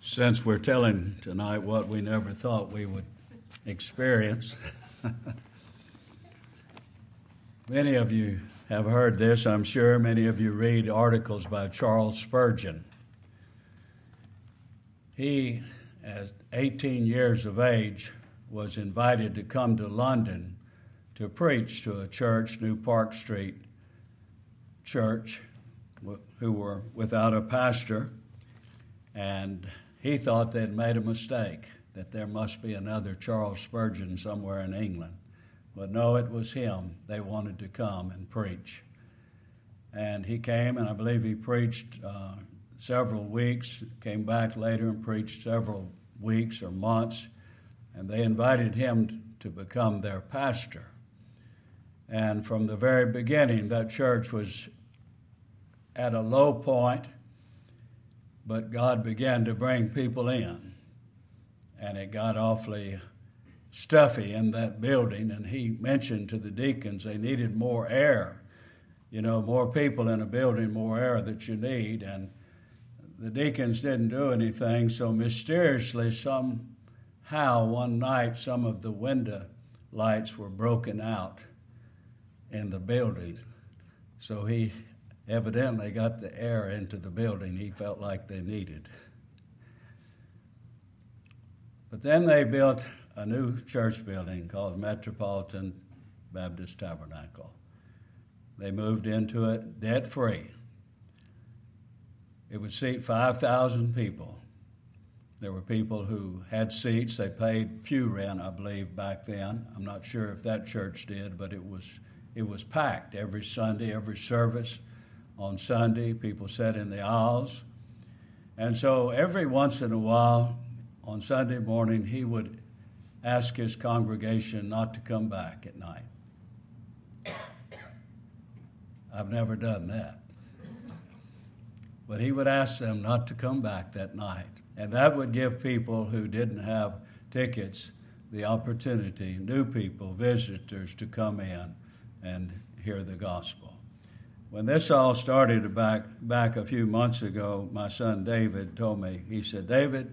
Since we're telling tonight what we never thought we would experience, many of you have heard this, I'm sure. Many of you read articles by Charles Spurgeon. He, at 18 years of age, was invited to come to London to preach to a church, New Park Street Church, who were without a pastor, and he thought they'd made a mistake, that there must be another Charles Spurgeon somewhere in England. But no, it was him. They wanted to come and preach. And he came, and I believe he preached several weeks, came back later and preached several weeks or months, and they invited him to become their pastor. And from the very beginning, that church was at a low point, but God began to bring people in. And it got awfully stuffy in that building, and he mentioned to the deacons they needed more air. You know, more people in a building, more air that you need. And the deacons didn't do anything, so mysteriously, somehow, one night, some of the window lights were broken out in the building. So he evidently got the air into the building he felt like they needed. But then they built a new church building called Metropolitan Baptist Tabernacle. They moved into it debt-free. It would seat 5,000 people. There were people who had seats. They paid pew rent, I believe, back then. I'm not sure if that church did, but it was packed every Sunday, every service. On Sunday, people sat in the aisles. And so every once in a while, on Sunday morning, he would ask his congregation not to come back at night. I've never done that. But he would ask them not to come back that night. And that would give people who didn't have tickets the opportunity, new people, visitors, to come in and hear the gospel. When this all started back a few months ago, my son David told me, he said, Dad,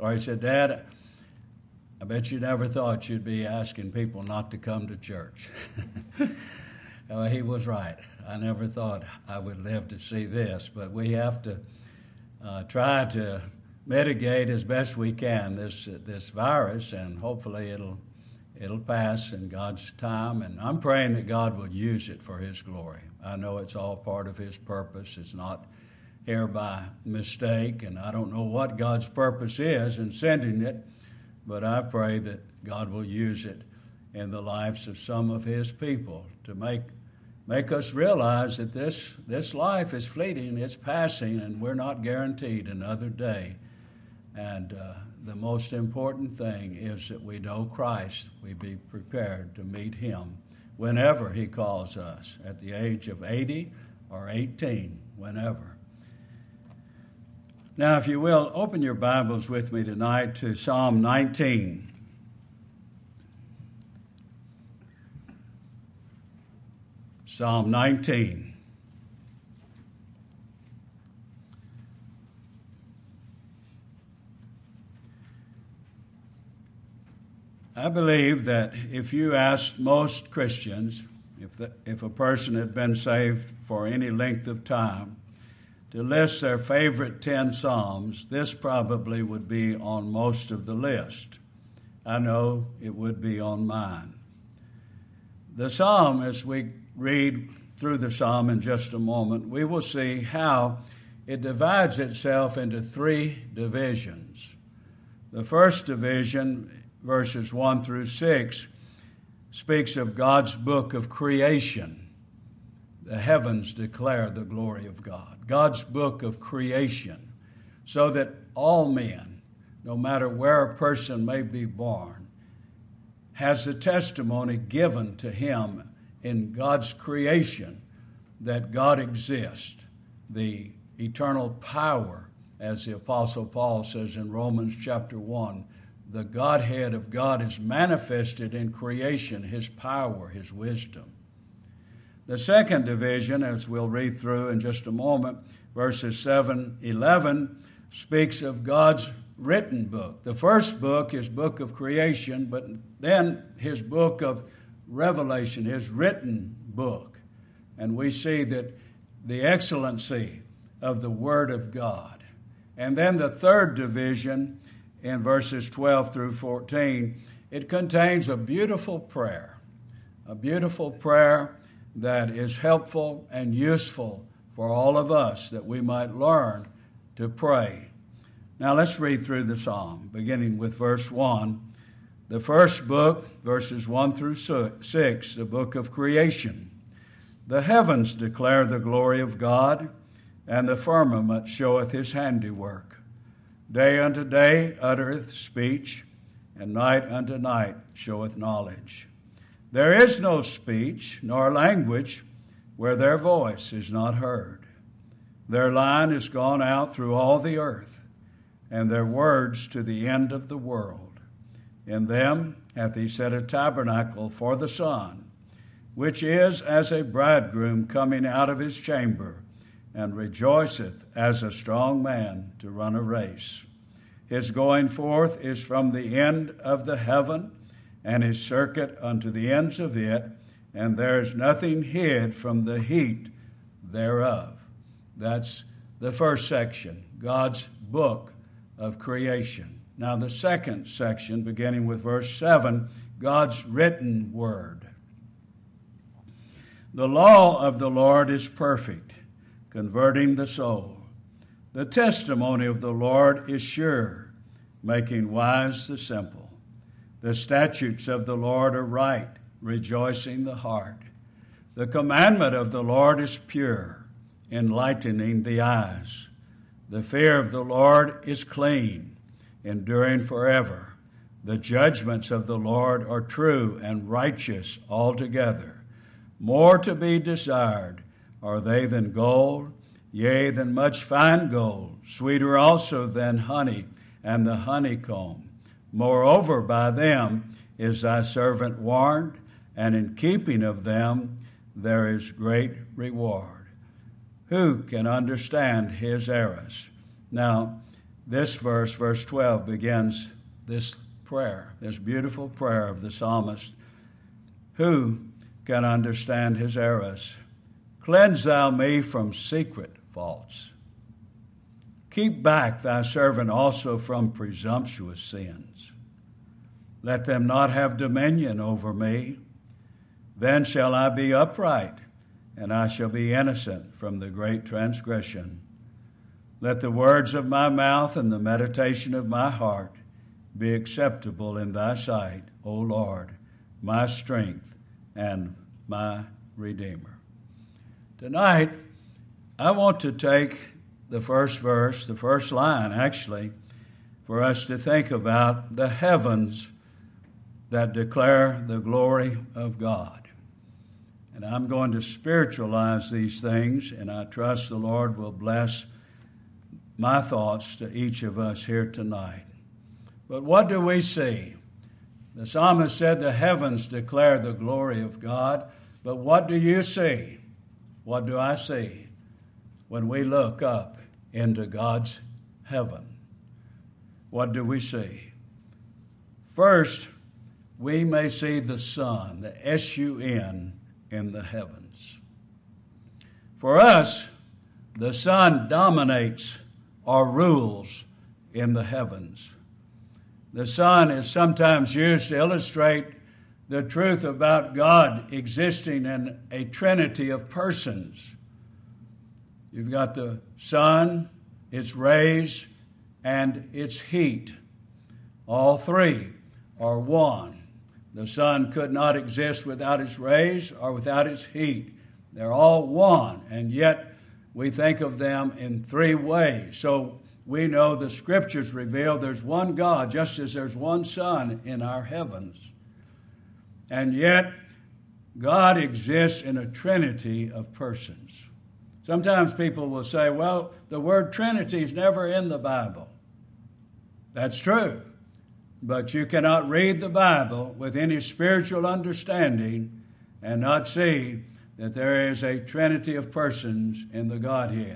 I bet you never thought you'd be asking people not to come to church. He was right. I never thought I would live to see this, but we have to try to mitigate as best we can this virus, and hopefully it'll pass in God's time. And I'm praying that God will use it for His glory. I know it's all part of His purpose. It's not here by mistake, and I don't know what God's purpose is in sending it, but I pray that God will use it in the lives of some of His people to make us realize that this life is fleeting, it's passing, and we're not guaranteed another day. And the most important thing is that we know Christ. We be prepared to meet Him whenever He calls us, at the age of 80 or 18, whenever. Now, if you will, open your Bibles with me tonight to Psalm 19. Psalm 19. I believe that if you asked most Christians, if a person had been saved for any length of time, to list their favorite 10 psalms, this probably would be on most of the list. I know it would be on mine. The psalm, as we read through the psalm in just a moment, we will see how it divides itself into 3 divisions. The first division, verses 1 through 6, speaks of God's book of creation. The heavens declare the glory of God. God's book of creation, so that all men, no matter where a person may be born, has the testimony given to him in God's creation that God exists, the eternal power, as the Apostle Paul says in Romans chapter 1, the Godhead of God is manifested in creation, His power, His wisdom. The second division, as we'll read through in just a moment, verses 7-11, speaks of God's written book. The first book, his book of creation, but then his book of Revelation, his written book. And we see that the excellency of the Word of God. And then the third division in verses 12 through 14, it contains a beautiful prayer that is helpful and useful for all of us, that we might learn to pray. Now let's read through the psalm, beginning with verse 1. The first book, verses 1 through 6, the book of creation. The heavens declare the glory of God, and the firmament showeth his handiwork. Day unto day uttereth speech, and night unto night showeth knowledge. There is no speech nor language where their voice is not heard. Their line is gone out through all the earth, and their words to the end of the world. In them hath he set a tabernacle for the sun, which is as a bridegroom coming out of his chamber, and rejoiceth as a strong man to run a race. His going forth is from the end of the heaven, and his circuit unto the ends of it, and there is nothing hid from the heat thereof. That's the first section, God's book of creation. Now the second section, beginning with verse 7, God's written word. The law of the Lord is perfect, converting the soul. The testimony of the Lord is sure, making wise the simple. The statutes of the Lord are right, rejoicing the heart. The commandment of the Lord is pure, enlightening the eyes. The fear of the Lord is clean, enduring forever. The judgments of the Lord are true and righteous altogether. More to be desired are they than gold, yea, than much fine gold, sweeter also than honey and the honeycomb. Moreover, by them is thy servant warned, and in keeping of them there is great reward. Who can understand his errors? Now, this verse, verse 12, begins this prayer, this beautiful prayer of the psalmist. Who can understand his errors? Cleanse thou me from secret faults. Keep back thy servant also from presumptuous sins. Let them not have dominion over me. Then shall I be upright, and I shall be innocent from the great transgression. Let the words of my mouth and the meditation of my heart be acceptable in thy sight, O Lord, my strength and my Redeemer. Tonight, I want to take the first verse, the first line actually, for us to think about the heavens that declare the glory of God. And I'm going to spiritualize these things, and I trust the Lord will bless my thoughts to each of us here tonight. But what do we see? The psalmist said the heavens declare the glory of God, but what do you see? What do I see when we look up into God's heaven? What do we see? First, we may see the sun, the S-U-N, in the heavens. For us, the sun dominates or rules in the heavens. The sun is sometimes used to illustrate the truth about God existing in a trinity of persons. You've got the sun, its rays, and its heat. All three are one. The sun could not exist without its rays or without its heat. They're all one, and yet we think of them in three ways. So we know the Scriptures reveal there's one God, just as there's one sun in our heavens. And yet, God exists in a trinity of persons. Sometimes people will say, well, the word Trinity is never in the Bible. That's true. But you cannot read the Bible with any spiritual understanding and not see that there is a trinity of persons in the Godhead.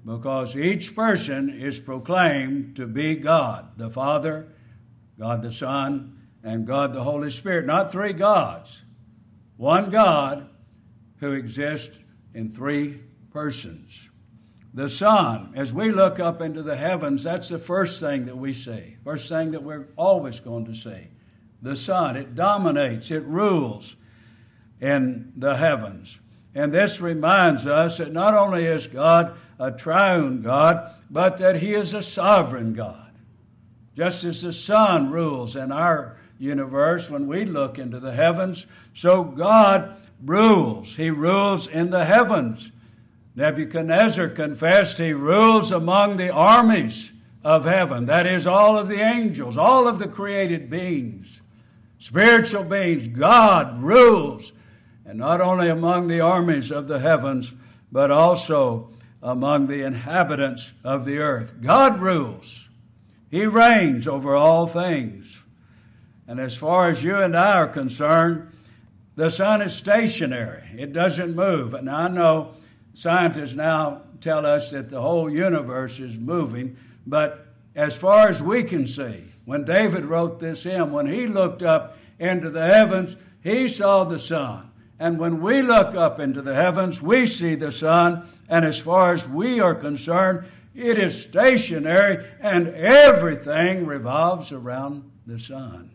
because each person is proclaimed to be God, the Father, God the Son, and God the Holy Spirit. Not three gods. One God who exists in three persons. The Son, as we look up into the heavens, that's the first thing that we see. First thing that we're always going to see. The Son, it dominates, it rules in the heavens. And this reminds us that not only is God a triune God, but that He is a sovereign God. Just as the Son rules in our universe when we look into the heavens, so God rules. He rules in the heavens. Nebuchadnezzar confessed He rules among the armies of heaven. That is, all of the angels, all of the created beings, spiritual beings. God rules, and not only among the armies of the heavens, but also among the inhabitants of the earth. God rules. He reigns over all things. And as far as you and I are concerned, the sun is stationary. It doesn't move. And I know scientists now tell us that the whole universe is moving, but as far as we can see, when David wrote this hymn, when he looked up into the heavens, he saw the sun. And when we look up into the heavens, we see the sun. And as far as we are concerned, it is stationary, and everything revolves around the sun.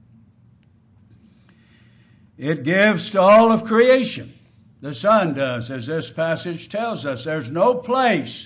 It gives to all of creation. The sun does, as this passage tells us. There's no place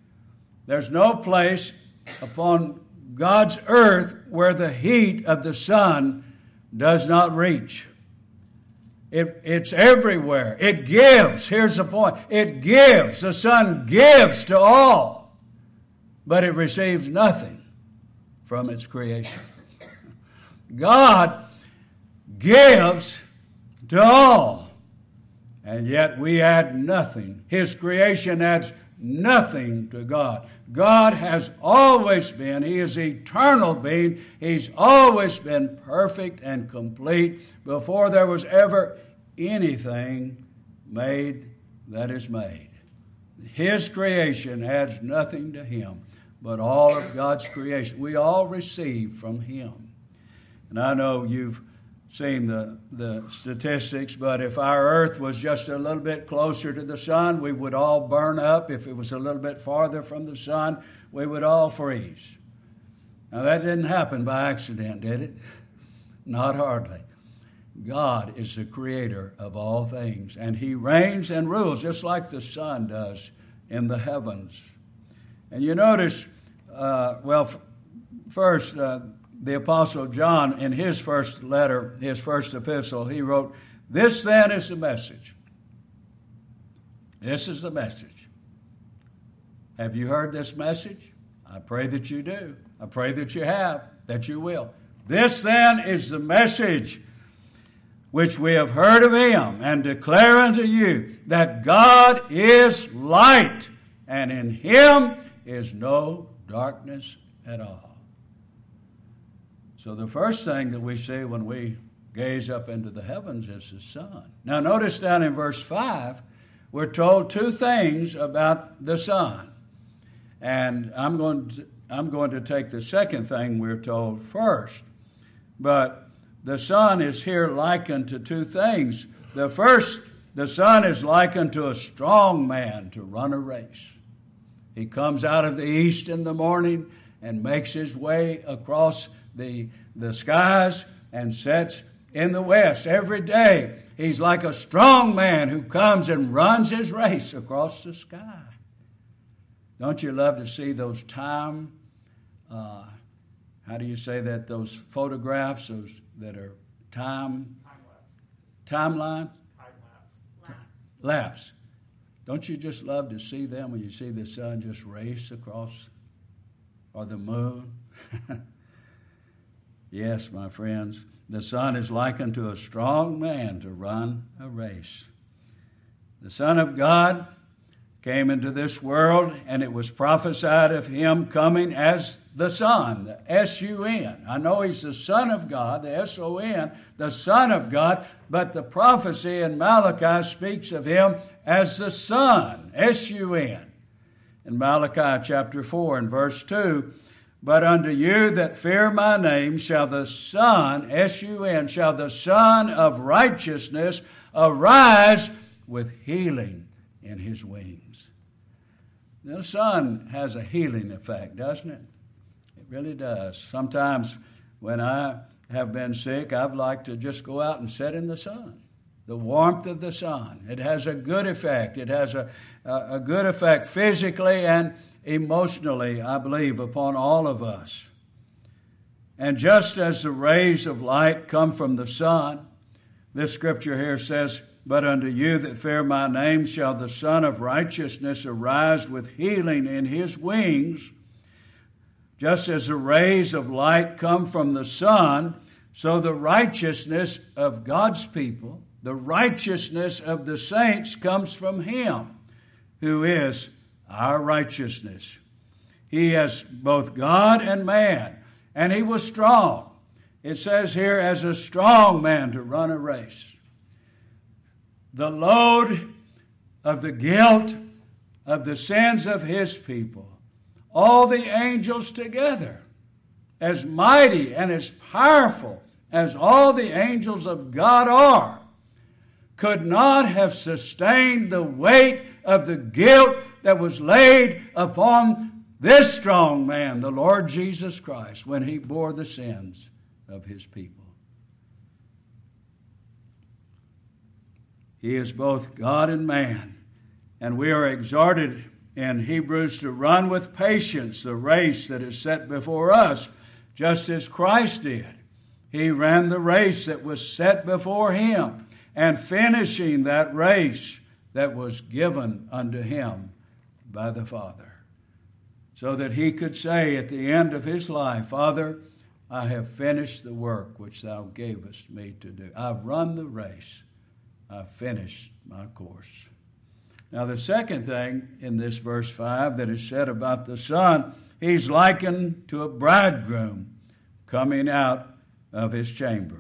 upon God's earth where the heat of the sun does not reach. It's everywhere. It gives. Here's the point. It gives. The sun gives to all, but it receives nothing from its creation. God gives to all, and yet we add nothing. His creation adds nothing to God. God has always been, He is eternal being. He's always been perfect and complete before there was ever anything made that is made. His creation adds nothing to Him, but all of God's creation we all receive from Him. And I know you've seen the statistics, but if our earth was just a little bit closer to the sun, we would all burn up. If it was a little bit farther from the sun, we would all freeze. Now that didn't happen by accident, did it? Not hardly. God is the creator of all things, and He reigns and rules just like the sun does in the heavens. And you notice, first, the Apostle John, in his first letter, his first epistle, he wrote, "This then is the message." This is the message. Have you heard this message? I pray that you do. I pray that you have, that you will. This then is the message which we have heard of Him, and declare unto you, that God is light, and in Him is no darkness at all. So the first thing that we see when we gaze up into the heavens is the sun. Now notice down in verse 5, we're told two things about the sun. And I'm going to take the second thing we're told first. But the sun is here likened to two things. The first, the sun is likened to a strong man to run a race. He comes out of the east in the morning and makes his way across the skies and sets in the west. Every day, he's like a strong man who comes and runs his race across the sky. Don't you love to see those how do you say that? Those photographs, those that are timeline? Lapse. Don't you just love to see them when you see the sun just race across, or the moon? Yes, my friends, the sun is likened to a strong man to run a race. The Son of God came into this world, and it was prophesied of Him coming as the Son, the S-U-N. I know He's the Son of God, the S-O-N, the Son of God, but the prophecy in Malachi speaks of Him as the Son, S-U-N. in Malachi chapter 4 and verse 2, but unto you that fear my name shall the Son, S-U-N, shall the Son of righteousness arise with healing in his wings. The sun has a healing effect, doesn't it? It really does. Sometimes when I have been sick, I've liked to just go out and sit in the sun. The warmth of the sun. It has a good effect. It has a good effect physically and emotionally, I believe, upon all of us. And just as the rays of light come from the sun, this scripture here says, but unto you that fear my name shall the Son of righteousness arise with healing in his wings. Just as the rays of light come from the sun, so the righteousness of God's people, the righteousness of the saints comes from him, who is our righteousness. He is both God and man, and he was strong. It says here, as a strong man to run a race. The load of the guilt of the sins of his people, all the angels together, as mighty and as powerful as all the angels of God are, could not have sustained the weight of the guilt that was laid upon this strong man, the Lord Jesus Christ, when he bore the sins of his people. He is both God and man, and we are exhorted in Hebrews to run with patience the race that is set before us, just as Christ did. He ran the race that was set before him, and finishing that race that was given unto him by the Father, so that he could say at the end of his life, Father, I have finished the work which thou gavest me to do. I've run the race. I've finished my course. Now, the second thing in this verse 5 that is said about the Son, he's likened to a bridegroom coming out of his chamber.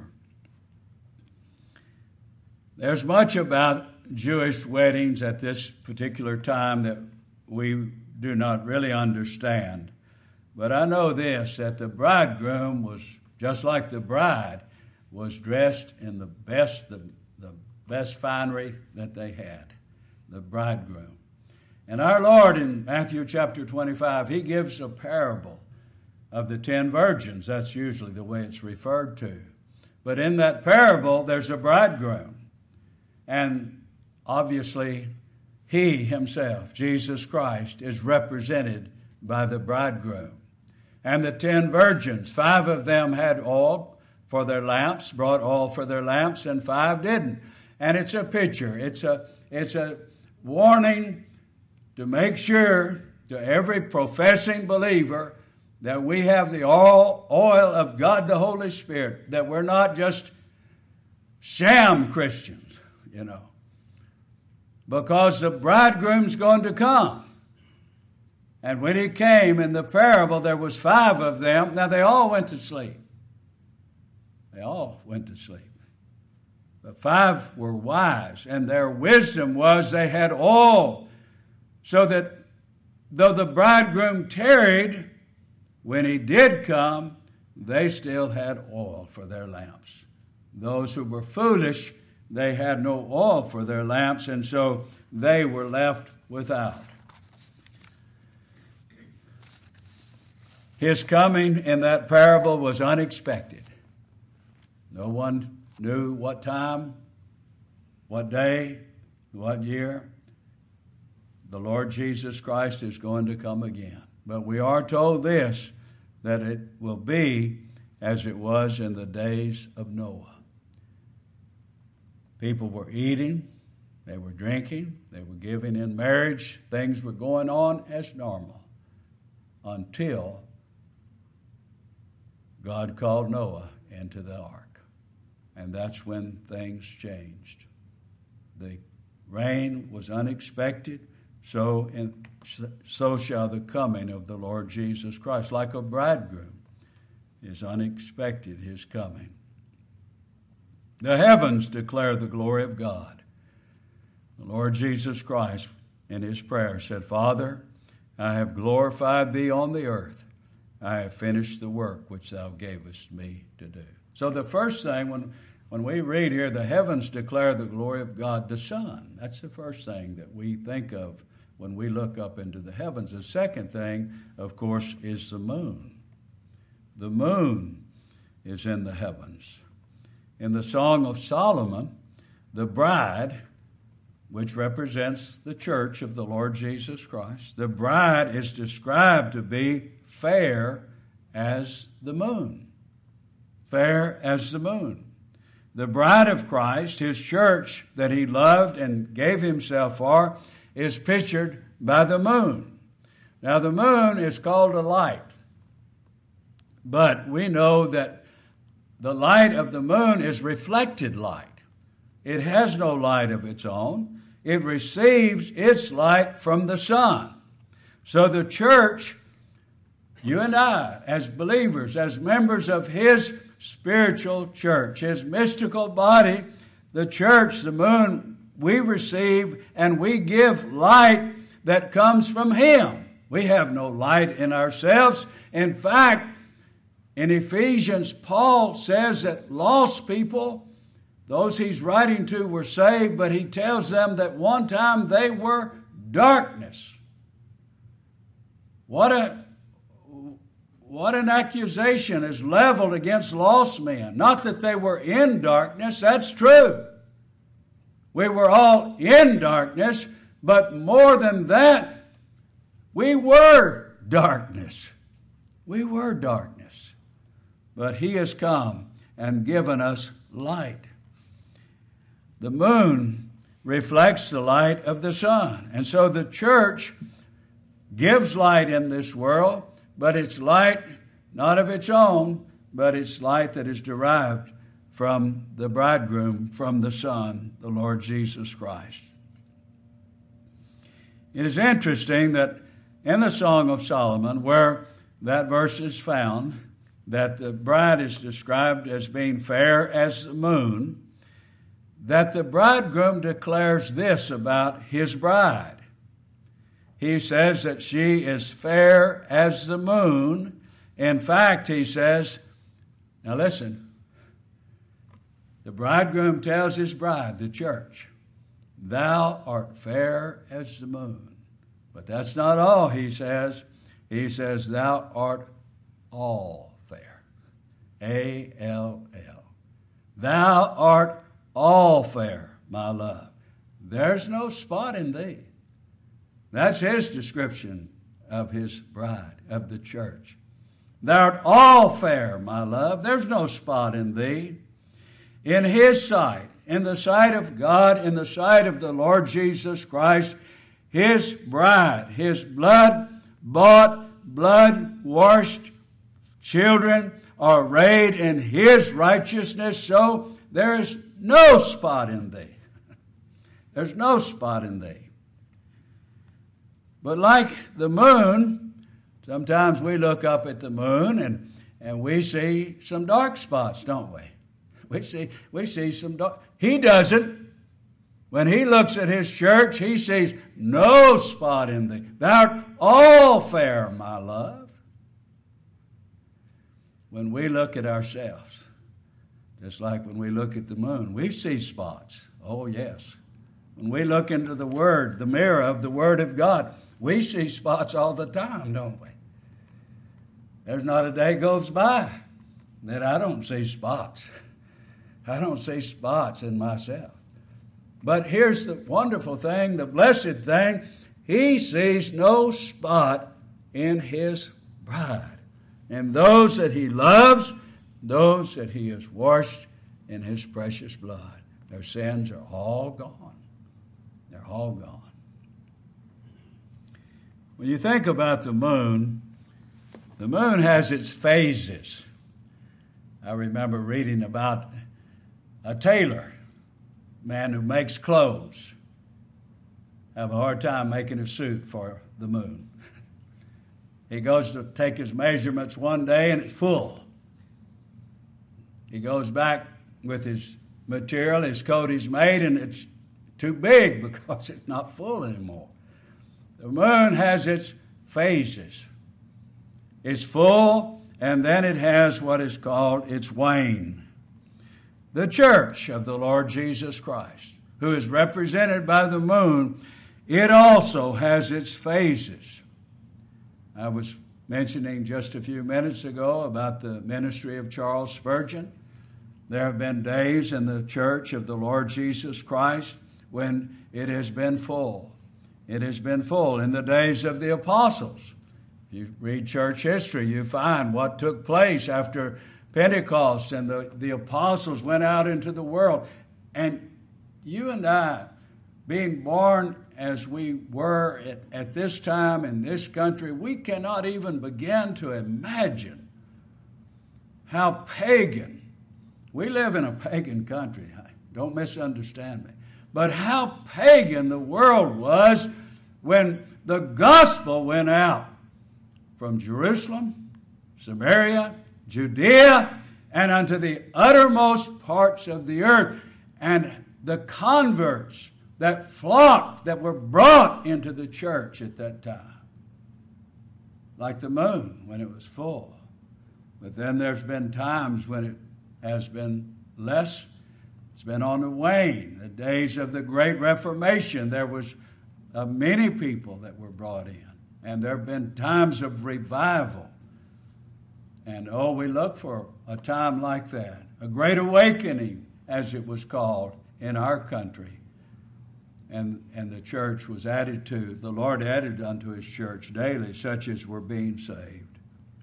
There's much about Jewish weddings at this particular time that we do not really understand. But I know this, that the bridegroom was, just like the bride, was dressed in the best finery that they had, the bridegroom. And our Lord in Matthew chapter 25, he gives a parable of the 10 virgins. That's usually the way it's referred to. But in that parable, there's a bridegroom. And obviously, he himself, Jesus Christ, is represented by the bridegroom. And the 10 virgins, 5 of them had oil for their lamps, brought oil for their lamps, and 5 didn't. And it's a picture. It's a warning to make sure to every professing believer that we have the oil of God the Holy Spirit, that we're not just sham Christians, because the bridegroom's going to come. And when he came in the parable, there was 5 of them. Now, they all went to sleep. They all went to sleep. But 5 were wise, and their wisdom was they had oil, so that though the bridegroom tarried, when he did come, they still had oil for their lamps. Those who were foolish, they had no oil for their lamps, and so they were left without. His coming in that parable was unexpected. No one knew what time, what day, what year. The Lord Jesus Christ is going to come again. But we are told this, that it will be as it was in the days of Noah. People were eating, they were drinking, they were giving in marriage. Things were going on as normal until God called Noah into the ark. And that's when things changed. The rain was unexpected, so shall the coming of the Lord Jesus Christ. Like a bridegroom is unexpected, his coming. The heavens declare the glory of God. The Lord Jesus Christ, in his prayer, said, Father, I have glorified thee on the earth. I have finished the work which thou gavest me to do. So the first thing, when we read here, the heavens declare the glory of God the Son. That's the first thing that we think of when we look up into the heavens. The second thing, of course, is the moon. The moon is in the heavens. In the Song of Solomon, the bride, which represents the church of the Lord Jesus Christ, the bride is described to be fair as the moon. Fair as the moon. The bride of Christ, his church that he loved and gave himself for, is pictured by the moon. Now, the moon is called a light, but we know that the light of the moon is reflected light. It has no light of its own. It receives its light from the sun. So the church, you and I, as believers, as members of his spiritual church, his mystical body, the church, the moon, we receive and we give light that comes from him. We have no light in ourselves. In fact, in Ephesians, Paul says that lost people, those he's writing to, were saved, but he tells them that one time they were darkness. What an accusation is leveled against lost men. Not that they were in darkness, that's true. We were all in darkness, but more than that, we were darkness. We were darkness. But he has come and given us light. The moon reflects the light of the sun. And so the church gives light in this world, but it's light not of its own, but it's light that is derived from the bridegroom, from the Son, the Lord Jesus Christ. It is interesting that in the Song of Solomon, where that verse is found, that the bride is described as being fair as the moon, that the bridegroom declares this about his bride. He says that she is fair as the moon. In fact, he says, now listen, the bridegroom tells his bride, the church, thou art fair as the moon. But that's not all, he says. He says, thou art all fair. A-L-L. Thou art all fair, my love. There's no spot in thee. That's his description of his bride, of the church. Thou art all fair, my love. There's no spot in thee. In his sight, in the sight of God, in the sight of the Lord Jesus Christ, his bride, his blood-bought, blood-washed children are arrayed in his righteousness, so there is no spot in thee. There's no spot in thee. But like the moon, sometimes we look up at the moon and we see some dark spots, don't we? We see some dark. He doesn't. When he looks at his church, he sees no spot in thee. Thou art all fair, my love. When we look at ourselves, just like when we look at the moon, we see spots. Oh, yes. When we look into the Word, the mirror of the Word of God, we see spots all the time, don't we? There's not a day goes by that I don't see spots. I don't see spots in myself. But here's the wonderful thing, the blessed thing. He sees no spot in his bride. And those that he loves, those that he has washed in his precious blood, their sins are all gone. They're all gone. When you think about the moon has its phases. I remember reading about a tailor, man who makes clothes, have a hard time making a suit for the moon. He goes to take his measurements one day and it's full. He goes back with his material, his coat he's made, and it's too big because it's not full anymore. The moon has its phases. It's full, and then it has what is called its wane. The church of the Lord Jesus Christ, who is represented by the moon, it also has its phases. I was mentioning just a few minutes ago about the ministry of Charles Spurgeon. There have been days in the church of the Lord Jesus Christ when it has been full. It has been full in the days of the apostles. If you read church history, you find what took place after Pentecost and the apostles went out into the world. And you and I, being born as we were at this time in this country, we cannot even begin to imagine how pagan. We live in a pagan country. Don't misunderstand me. But how pagan the world was when the gospel went out from Jerusalem, Samaria, Judea, and unto the uttermost parts of the earth. And the converts that flocked, that were brought into the church at that time, like the moon when it was full. But then there's been times when it has been less. It's been on the wane. The days of the Great Reformation, there was many people that were brought in. And there have been times of revival. And we look for a time like that. A great awakening, as it was called in our country. And the church was added to, the Lord added unto his church daily, such as were being saved.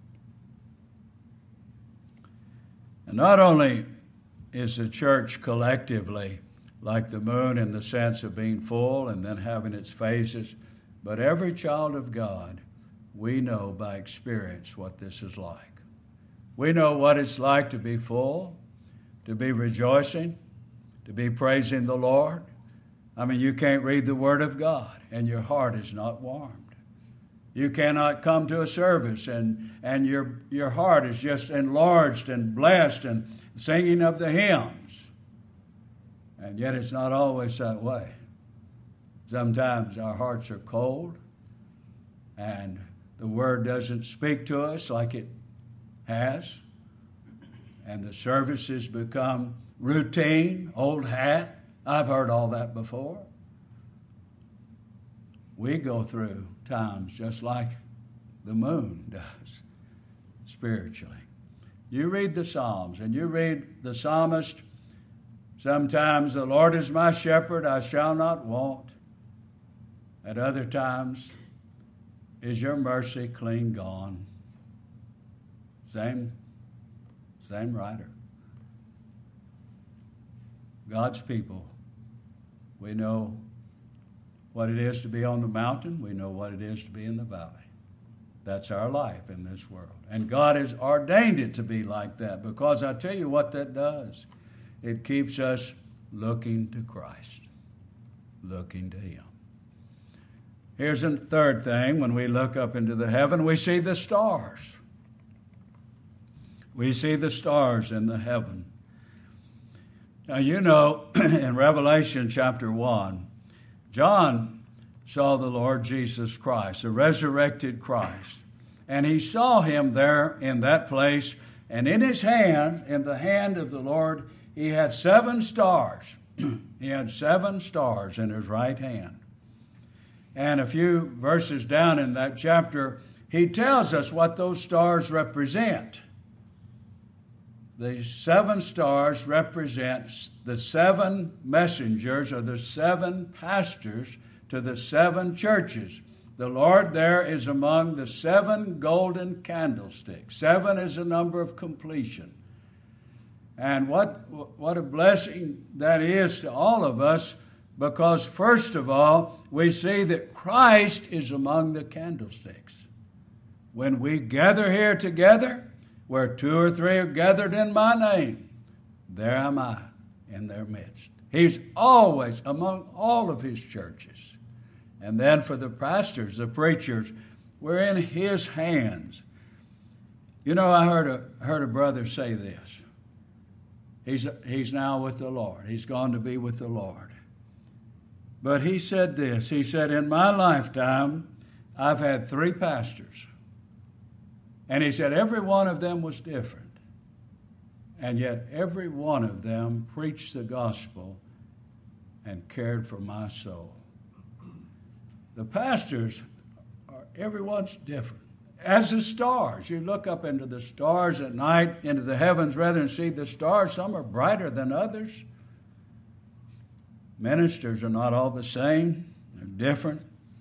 And not only is the church collectively like the moon in the sense of being full and then having its phases, but every child of God, we know by experience what this is like. We know what it's like to be full, to be rejoicing, to be praising the Lord. I mean, you can't read the Word of God and your heart is not warmed. You cannot come to a service and your heart is just enlarged and blessed and singing of the hymns. And yet it's not always that way. Sometimes our hearts are cold and the Word doesn't speak to us like it has. And the services become routine, old hat. I've heard all that before. We go through times just like the moon does spiritually. You read the Psalms and you read the psalmist, sometimes the Lord is my shepherd, I shall not want. At other times, is your mercy clean gone? Same writer. God's people, we know what it is to be on the mountain. We know what it is to be in the valley. That's our life in this world. And God has ordained it to be like that because I tell you what that does. It keeps us looking to Christ, looking to Him. Here's a third thing. When we look up into the heaven, we see the stars. We see the stars in the heaven. Now, you know, in Revelation chapter 1, John saw the Lord Jesus Christ, the resurrected Christ. And he saw him there in that place. And in his hand, in the hand of the Lord, he had 7 stars. He had 7 stars in his right hand. And a few verses down in that chapter, he tells us what those stars represent. The 7 stars represent the 7 messengers or the 7 pastors to the 7 churches. The Lord there is among the 7 golden candlesticks. 7 is a number of completion. And what a blessing that is to all of us, because first of all, we see that Christ is among the candlesticks. When we gather here together, where 2 or 3 are gathered in my name, there am I in their midst. He's always among all of his churches. And then for the pastors, the preachers, we're in his hands. You know, I heard a brother say this. He's now with the Lord. He's gone to be with the Lord. But he said this. He said, in my lifetime, I've had 3 pastors. And he said every one of them was different. And yet every one of them preached the gospel and cared for my soul. The pastors, everyone's different. As the stars, you look up into the stars at night, into the heavens rather, and see the stars. Some are brighter than others. Ministers are not all the same. They're different.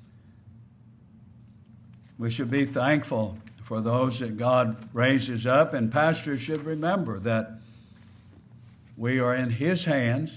We should be thankful for those that God raises up, and pastors should remember that we are in His hands.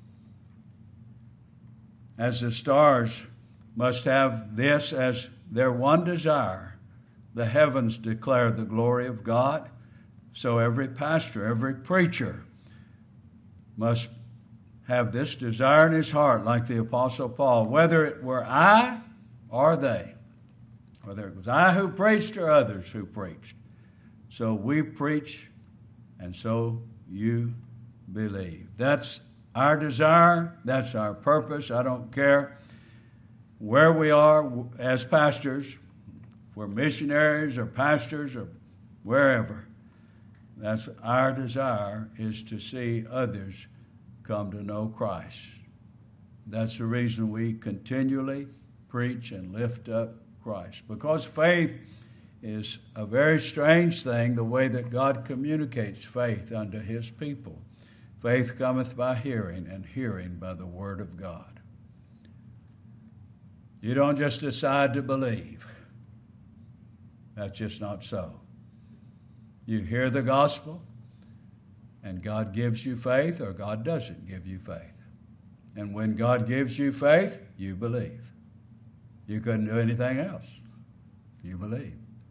As the stars must have this as their one desire, the heavens declare the glory of God. So every pastor, every preacher must have this desire in his heart, like the Apostle Paul, whether it were I or they, whether it was I who preached or others who preached. So we preach, and so you believe. That's our desire. That's our purpose. I don't care where we are as pastors. We're missionaries or pastors or wherever. That's our desire, is to see others come to know Christ. That's the reason we continually preach and lift up Christ. Because faith is a very strange thing, the way that God communicates faith unto His people. Faith cometh by hearing, and hearing by the Word of God. You don't just decide to believe. That's just not so. You hear the gospel, and God gives you faith, or God doesn't give you faith. And when God gives you faith, you believe. You couldn't do anything else. You believe.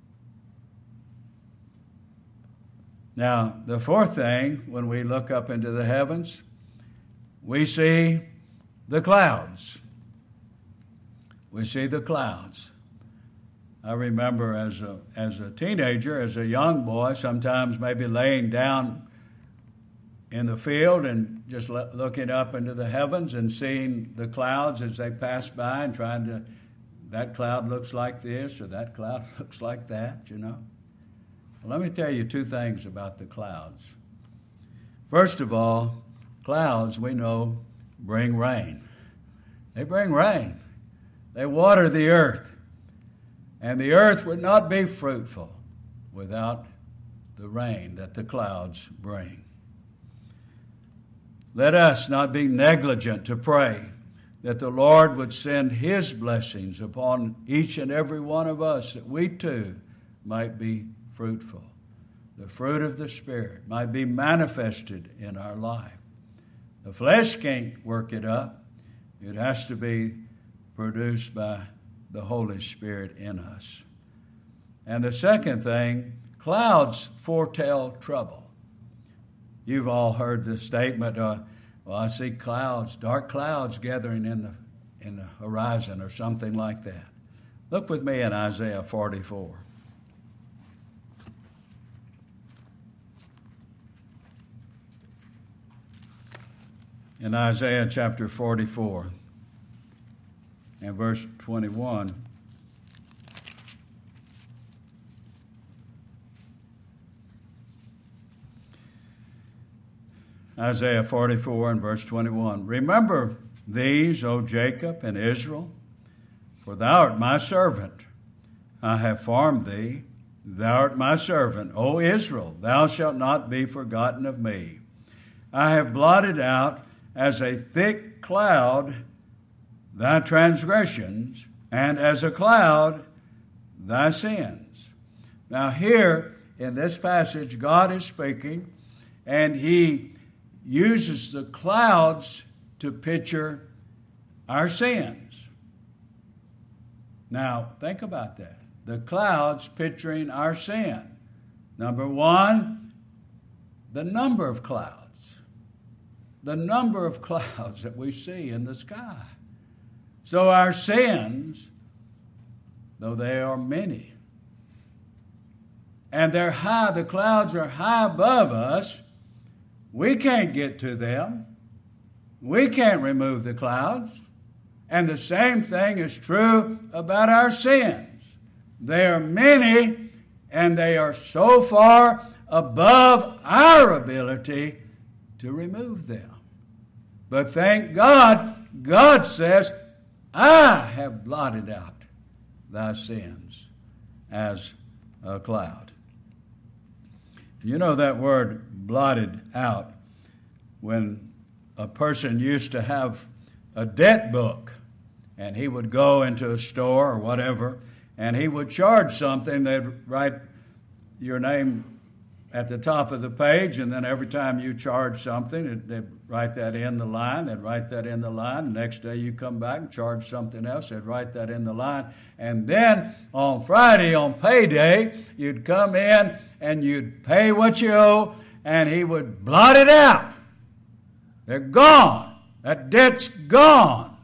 Now, the fourth thing, when we look up into the heavens, we see the clouds. We see the clouds. I remember as a teenager, as a young boy, sometimes maybe laying down in the field and just looking up into the heavens and seeing the clouds as they pass by and trying to, that cloud looks like this or that cloud looks like that, you know. Well, let me tell you 2 things about the clouds. First of all, clouds, we know, bring rain. They bring rain. They water the earth. And the earth would not be fruitful without the rain that the clouds bring. Let us not be negligent to pray that the Lord would send His blessings upon each and every one of us, that we too might be fruitful. The fruit of the Spirit might be manifested in our life. The flesh can't work it up. It has to be produced by the Holy Spirit in us. And the second thing, clouds foretell trouble. You've all heard the statement, well, I see clouds, dark clouds gathering in the horizon or something like that. Look with me in Isaiah 44. In Isaiah chapter 44 and verse 21, Isaiah 44 and verse 21. Remember these, O Jacob and Israel, for thou art my servant. I have formed thee. Thou art my servant, O Israel. Thou shalt not be forgotten of me. I have blotted out as a thick cloud thy transgressions, and as a cloud thy sins. Now here in this passage, God is speaking, and He uses the clouds to picture our sins. Now, think about that. The clouds picturing our sin. Number one, the number of clouds. The number of clouds that we see in the sky. So our sins, though they are many, and they're high, the clouds are high above us, we can't get to them. We can't remove the clouds. And the same thing is true about our sins. They are many, and they are so far above our ability to remove them. But thank God, God says, I have blotted out thy sins as a cloud. You know that word blotted out, when a person used to have a debt book, and he would go into a store or whatever, and he would charge something, they'd write your name at the top of the page, and then every time you charge something, they'd write that in the line, they'd write that in the line. The next day you come back and charge something else, they'd write that in the line. And then on Friday, on payday, you'd come in and you'd pay what you owe, and he would blot it out. They're gone. That debt's gone.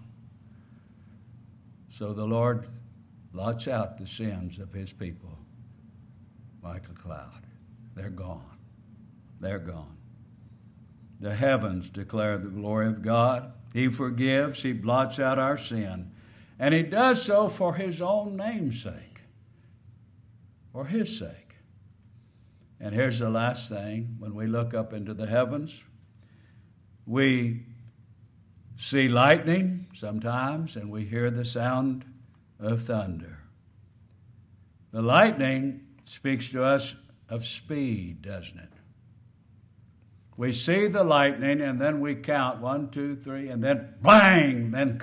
So the Lord blots out the sins of his people like a cloud. They're gone. They're gone. The heavens declare the glory of God. He forgives. He blots out our sin. And he does so for his own name's sake. For his sake. And here's the last thing. When we look up into the heavens, we see lightning sometimes, and we hear the sound of thunder. The lightning speaks to us of speed, doesn't it? We see the lightning, and then we count 1, 2, 3, and then bang! Then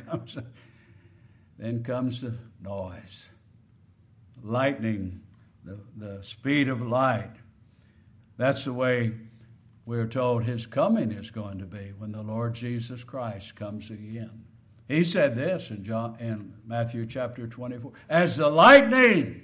comes the noise. Lightning, the speed of light. That's the way we're told his coming is going to be when the Lord Jesus Christ comes again. He said this in Matthew chapter 24, as the lightning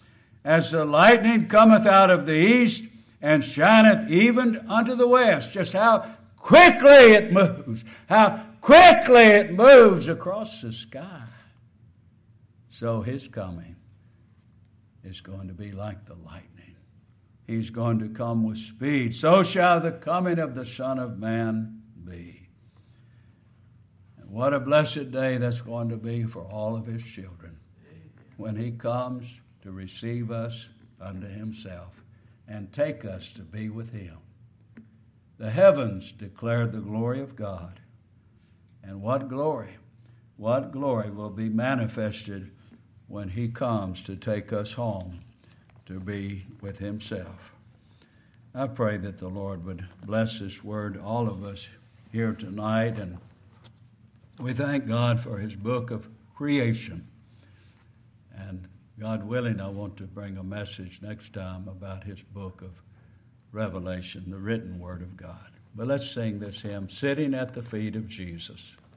cometh out of the east and shineth even unto the west. Just how quickly it moves. How quickly it moves across the sky. So his coming is going to be like the lightning. He's going to come with speed. So shall the coming of the Son of Man be. And what a blessed day that's going to be for all of his children when he comes to receive us unto himself and take us to be with him. The heavens declare the glory of God. And what glory will be manifested when he comes to take us home to be with himself. I pray that the Lord would bless this word to all of us here tonight, and we thank God for his book of creation. And God willing, I want to bring a message next time about his book of Revelation, the written word of God. But let's sing this hymn, Sitting at the Feet of Jesus.